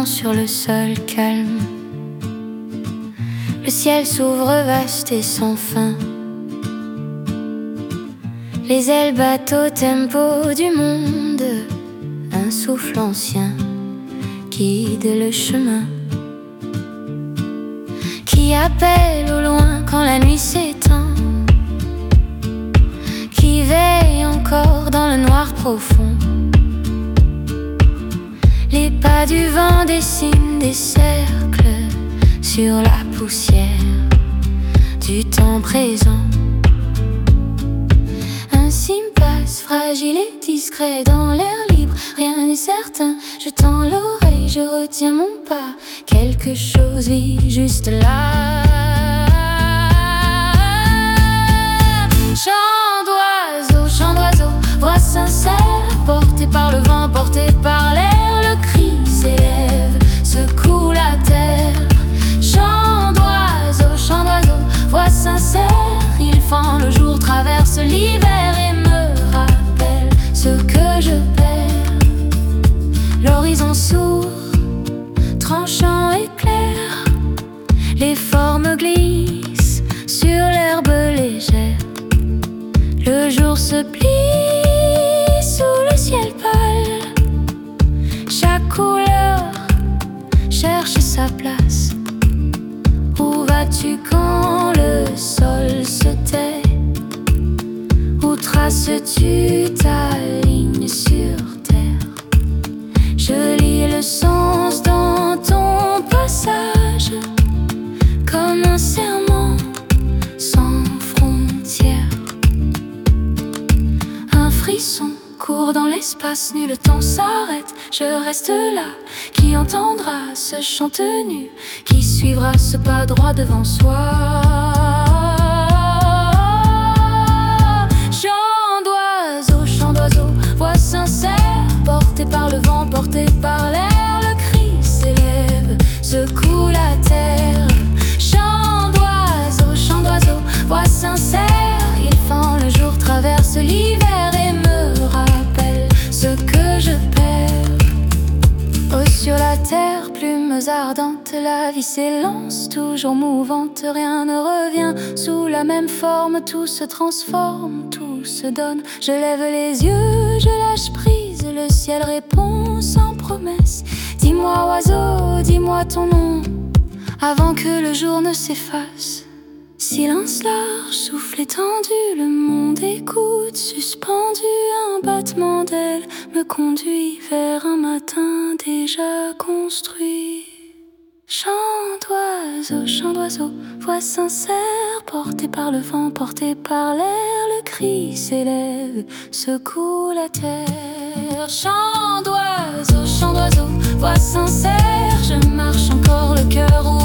sur le sol calme. Le ciel s'ouvre vaste et sans fin. Les ailes battent au tempo du monde. Un souffle ancien guide le chemin, qui appelle au loin quand la nuit s'éteint, qui veille encore dans le noir profond. Les pas du vent dessinent des cercles sur la poussière du temps présent. Un cyme passe fragile et discret dans l'air libre. Rien n'est certain, je tends l'oreille, je retiens mon pas. Quelque chose vit juste là. Chant d'oiseau, voix sincère, porté par le vent, porté par l'air. Le cri s'élève, secoue la terre. Chant d'oiseau, voix sincère. Il fend le jour, traverse l'hiver et me rappelle ce que je perds. L'horizon sourd, tranchant et clair. Les formes glissent sur l'herbe légère. Le jour se plie sous le ciel pâle. Chaque couleur cherche sa place. Où vas-tu quand le sol se tait? Où traces-tu ta ligne sur terre? Je lis le sens dans ton passage, comme un serment sans frontières. Un frisson court dans l'espace, nul temps s'arrête. Je reste là, qui entendra ce chant tenu, qui suivra ce pas droit devant soi. Chant d'oiseau, voix sincère, porté par le vent, porté par l'air. Le cri s'élève, secoue la terre. Chant d'oiseau, voix sincère. Il fend le jour, traverse l'hiver et me rappelle ce que je perds. Oh, sur la terre, plumes ardentes, la vie s'élance, toujours mouvante, rien ne revient sous la même forme. Tout se transforme, tout se donne. Je lève les yeux, je lâche prise, le ciel répond sans promesse. Dis-moi oiseau, dis-moi ton nom, avant que le jour ne s'efface. Silence large, souffle étendu, le monde écoute, suspendu. Un battement d'ailes me conduit vers un matin déjà construit. Chant d'oiseau, voix sincère, porté par le vent, porté par l'air. Le cri s'élève, secoue la terre. Chant d'oiseau, voix sincère. Je marche encore le cœur